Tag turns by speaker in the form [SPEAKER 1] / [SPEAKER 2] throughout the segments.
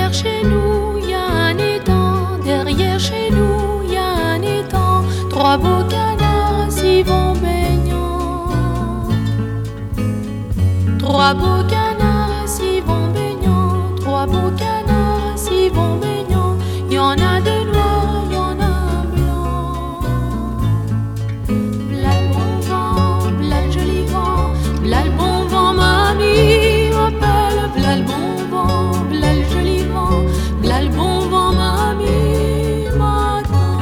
[SPEAKER 1] Derrière chez nous, y a un étang. Derrière chez nous, y a un étang. Trois beaux canards s'y vont baignant. Trois beaux canards s'y vont baignant. Trois beaux canards s'y vont baignant. Y en a deux noirs, y en a un blanc. V'là le bon vent, v'là le joli vent. V'là le bon vent, mamie m'appelle. V'là le bon vent, v'là le joli vent. V'là le bon vent, mamie m'attend.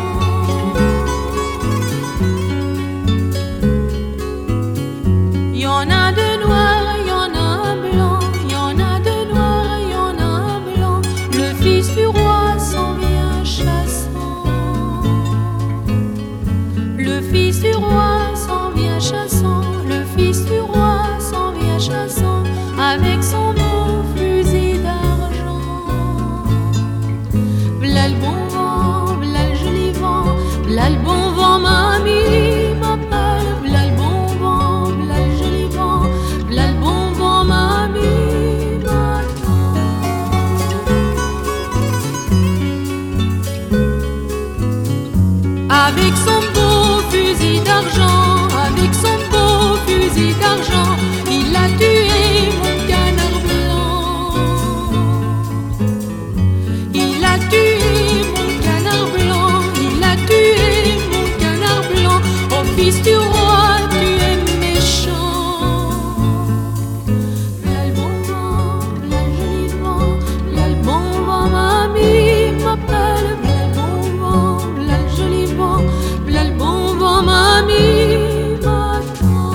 [SPEAKER 1] Y en a deux noirs, y en a un blanc. Y en a deux noirs, y en a un blanc. Le fils du roi s'en vient chassant. Le fils du roi s'en vient chassant. Le fils du roi s'en vient chassant. Avec son beau fusil d'argent. V'là le bon vent, v'là le joli vent. V'là le bon vent, mamie m'appelle. V'là le bon vent, v'là le joli vent. V'là le bon vent, mamie m'attend. Avec son beau fusil d'argent, avec son beau fusil d'argent, il a tué mon canard blanc. Il a tué mon canard blanc. Il a tué mon canard blanc. Oh fils du roi, tu es méchant. V'là le bon vent, v'là le joli vent. V'là le bon vent, mamie m'appelle. V'là le bon vent, v'là le joli vent. V'là le bon vent, mamie m'attend.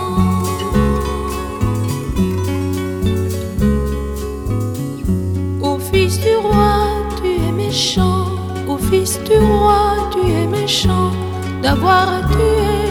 [SPEAKER 1] Ô fils du roi, tu es méchant. Ô fils du roi, tu es méchant d'avoir tué